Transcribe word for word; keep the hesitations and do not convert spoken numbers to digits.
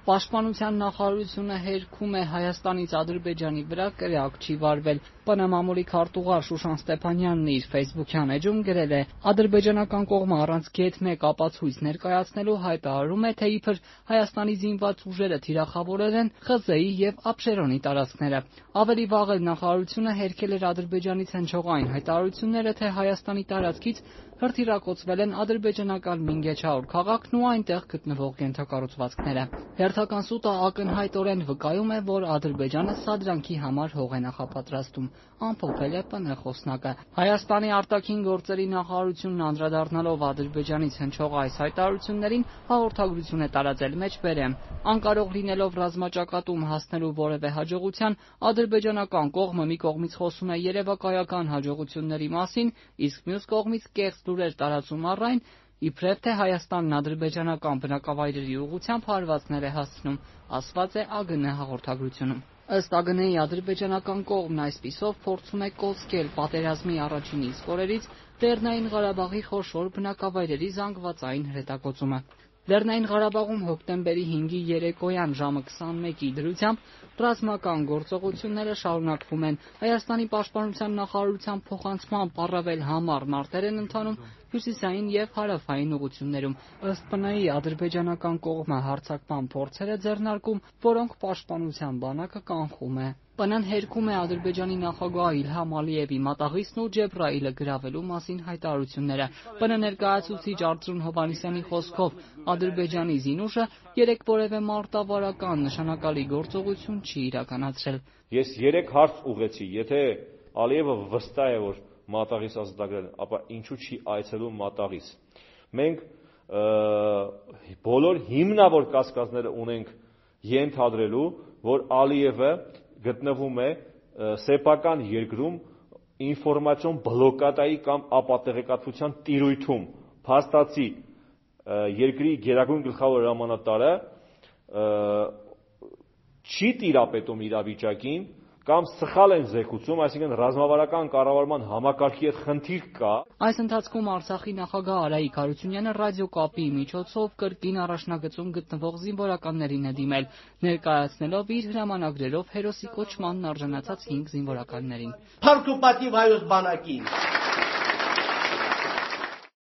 Պաշտպանության նախարարությունը հերքում է Հայաստանից Ադրբեջանի վրա կրակ չի վարվել։ ՊՆ մամուլի քարտուղար Շուշան Ստեփանյանն իր ֆեյսբուքյան էջում գրել է. ադրբեջանական կողմը առանց գեթ մեկ ապացույց ներկայացնելու հայտարարում է, թե իբր Հայաստանի զինված ուժերը թիրախավորել են Խզեի և Աբշերոնի տարածքները։ Ավելի վաղ էլ նախարարությունը հերքել էր Ադրբեջանից հնչողային հայտարարությունները, թե Հայաստանի տարածքից հրթիռակոծվել են ադրբեջանական Մինգեչաուր քաղաքն ու այնտեղ գտնվող ենթակառուցվածքները։ Հերթական սուտը ակնհայտորեն վկայում է, որ Ադրբեջանը սադրանքի համար հող է նախապատրաստում, ամփոփել է ՊՆ խոսնակը։ Հայաստանի արտաքին գործերի նախարարությունն անդրադառնալով Ադրբեջանից հնչող այս հայտարարություններին հաղորդագրություն է տարածել մեջբերեմ։ Անկարող լինելով ռազմաճակատում հասնելու որևէ հաջողության, ադրբեջանական կողմը մի կողմից խոսում է երևակայական հաջողությունների մասին, իսկ մյուս կողմից կեղծ լուրեր տարածում առ այն, իբրև թե Հայաստանն ադրբեջանական բնակավայրերի ուղղությամբ հարվածներ է հասցնում, ասված է ԱԳՆ հաղորդագրությունում։ Ըստ ԱԳՆ-ի ադրբեջանական կողմն այսպիսով փորձում է կոծկել պատերազմի առաջին իսկ օրերից Լեռնային Ղարաբաղի խոշոր բնակավայրերի զանգվածային հրետակոծումը։ Լեռնային Ղարաբաղում հոկտեմբերի հինգի երեկոյան ժամը քսանմեկի դրությամբ ռազմական գործողությունները շարունակվում են։ Հայաստանի պաշտպանության նախարարության փոխանցմամբ առավել համառ մարտեր են ընթանում հյուսիսային և հարավային ուղղություններում։ Ըստ ՊՆ-ի ադրբեջանական կողմը հարձակման փորձեր է ձեռնարկում, որոնք պաշտպանության բանակը կանխում է։ ՊՆ-ն հերքում է Ադրբեջանի նախագահ Իլհամ Ալիևի մատաղիցն ու Ջեբրայիլը գրավելու մասին հայտարարությունները։ ՊՆ ներկայացուցիչ Արծրուն Հովհաննիսյանի խոսքով Ադրբեջանի զինուժը երեկ որևէ մարտավարական նշանակալի գործողություն չի իրականացրել։ Ես երեք հարց ուղղեցի, եթե Ալիևը վստահ է, որ մատաղից ազատագրել, ապա ինչու չի այցելում մատաղից։ Մենք բոլոր հիմնավոր կասկածները ունենք ենթադրելու, որ Ալիևը գտնվում է սեփական երկրում ինֆորմացիոն բլոկադայի կամ ապատեղեկատվության տիրույթում։ Փաստացի երկրի գերագույն գլխավոր հրամանատարը չի տիրապետում իրավիճակին կամ սխալ են զեկուցում, այսինքն ռազմավարական կառավարման համակարգի հետ խնդիր կա։ Այս ընթացքում Արցախի նախագահ Արայիկ Հարությունյանը ռադիոկապի միջոցով կրկին առաջնագծում գտնվող զինվորականներին է դիմել, ներկայացնելով իր հրամանագրերով հերոսի կոչմանն արժանացած հինգ զինվորականներին։ Փառք ու պատիվ հայոց բանակին։